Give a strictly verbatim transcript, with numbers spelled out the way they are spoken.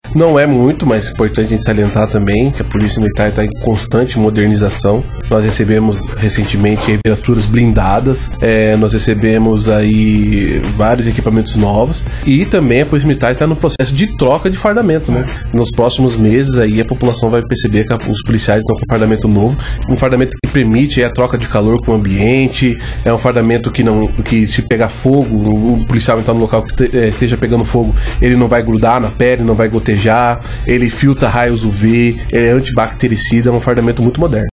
Não é muito, mas é importante a gente salientar também que a Polícia Militar está em constante modernização. Nós recebemos recentemente viaturas blindadas, é, nós recebemos aí vários equipamentos novos e também a Polícia Militar está no processo de troca de fardamento, né? Nos próximos meses aí a população vai perceber que os policiais estão com um fardamento novo, um fardamento que permite a troca de calor com o ambiente, é um fardamento que não, que se pegar fogo, o policial entrar no local que te, é, esteja pegando fogo, ele não vai grudar na pele, não vai gotejar, ele filtra raios U V, ele é antibactericida, é um fardamento muito moderno.